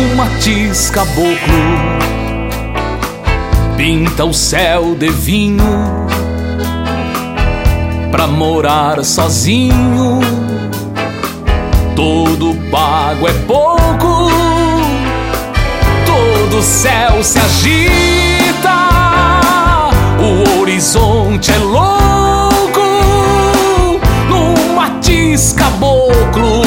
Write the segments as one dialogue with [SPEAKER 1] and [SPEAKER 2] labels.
[SPEAKER 1] Um matiz caboclo pinta o céu de vinho pra morar sozinho. Todo pago é pouco, todo o céu se agita, o horizonte é louco, num matiz caboclo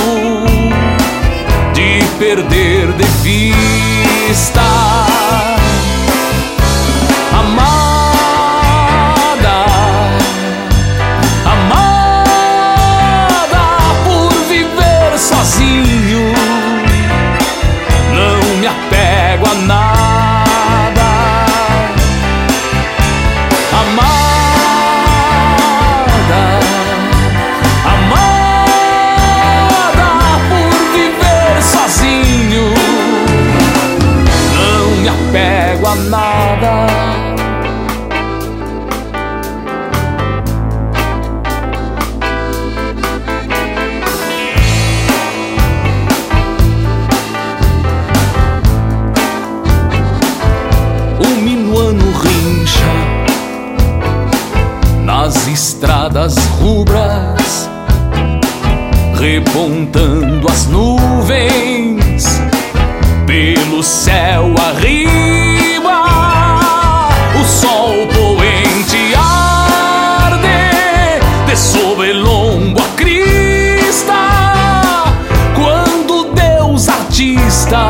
[SPEAKER 1] de perder de vista. Sozinho, não me apego a nada. Amada, amada, por viver sozinho, não me apego a nada. Nas estradas rubras, repontando as nuvens, pelo céu arriba, o sol poente arde, de sob lombo a crista, quando Deus artista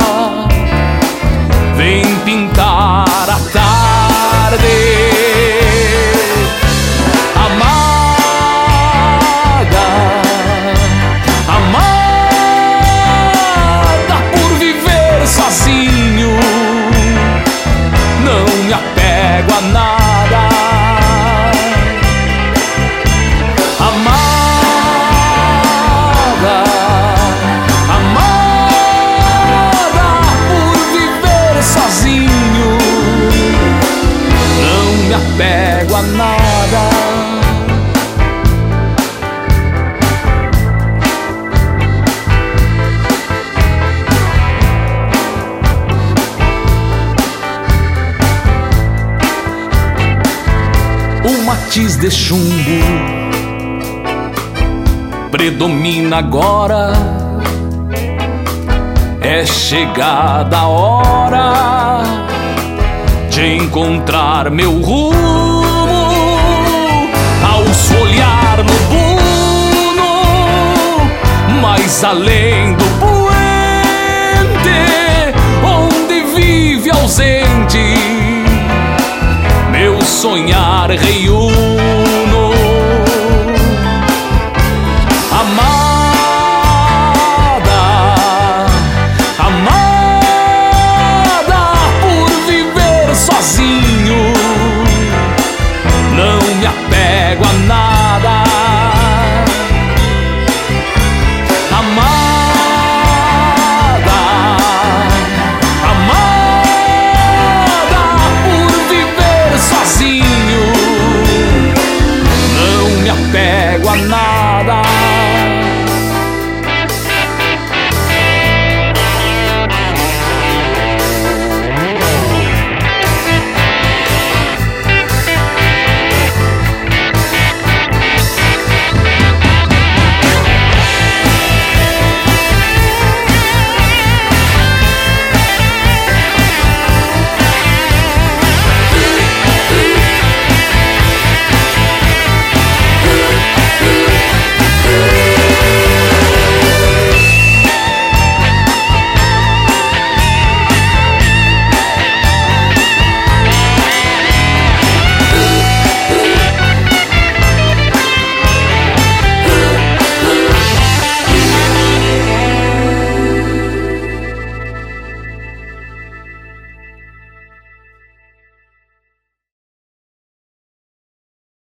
[SPEAKER 1] vem pintar a tarde. A nada. Amada, amada, por viver sozinho, não me apego a nada. O matiz de chumbo predomina agora, é chegada a hora de encontrar meu rumo, ao folhear no buno, mais além do poente, onde vive ausente meu sonhar reúne.